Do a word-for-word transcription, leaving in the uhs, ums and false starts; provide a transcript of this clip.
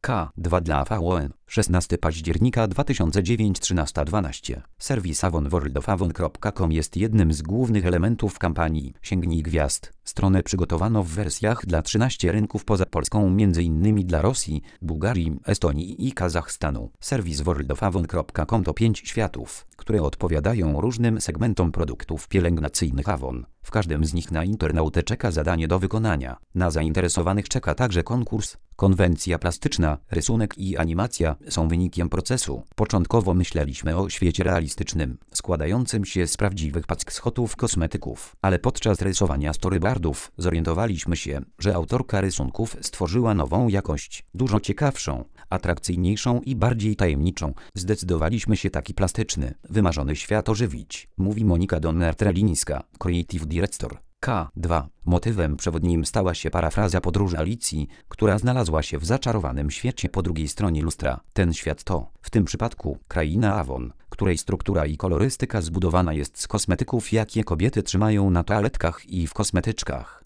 K dwa dla V O N, szesnastego października dwa tysiące dziewiątego, trzynaście dwanaście. Serwis Avon World of Avon kropka com jest jednym z głównych elementów kampanii Sięgnij Gwiazd. Stronę przygotowano w wersjach dla trzynastu rynków poza Polską, między innymi dla Rosji, Bułgarii, Estonii i Kazachstanu. Serwis World of Avon kropka com to pięć światów, które odpowiadają różnym segmentom produktów pielęgnacyjnych Avon. W każdym z nich na internautę czeka zadanie do wykonania. Na zainteresowanych czeka także konkurs. Konwencja plastyczna, rysunek i animacja są wynikiem procesu. Początkowo myśleliśmy o świecie realistycznym, składającym się z prawdziwych packshotów kosmetyków, ale podczas rysowania storyboardów zorientowaliśmy się, że autorka rysunków stworzyła nową jakość, dużo ciekawszą, atrakcyjniejszą i bardziej tajemniczą. Zdecydowaliśmy się taki plastyczny, wymarzony świat ożywić, mówi Monika Donner-Trelińska, Creative Director. K dwa. Motywem przewodnim stała się parafraza podróży Alicji, która znalazła się w zaczarowanym świecie po drugiej stronie lustra. Ten świat to, w tym przypadku, kraina Avon, której struktura i kolorystyka zbudowana jest z kosmetyków, jakie kobiety trzymają na toaletkach i w kosmetyczkach.